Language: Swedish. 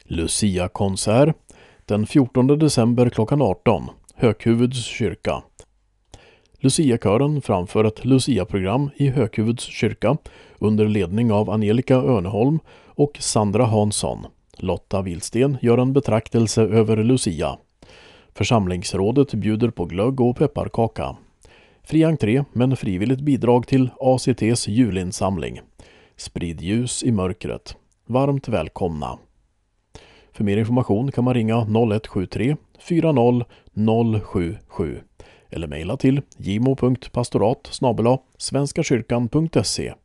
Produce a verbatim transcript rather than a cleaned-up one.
Lucia-konsert den fjortonde december klockan arton, Hökhuvuds kyrka. Lucia-kören framför ett Lucia-program i Hökhuvuds kyrka under ledning av Angelica Örneholm och Sandra Hansson. Lotta Wilsten gör en betraktelse över Lucia. Församlingsrådet bjuder på glögg och pepparkaka. Fri entré men frivilligt bidrag till A C T:s julinsamling. Sprid ljus i mörkret. Varmt välkomna. För mer information kan man ringa noll ett sju tre fyra noll noll sju sju eller mejla till gimo punkt pastorat snabel-a svenskakyrkan punkt se.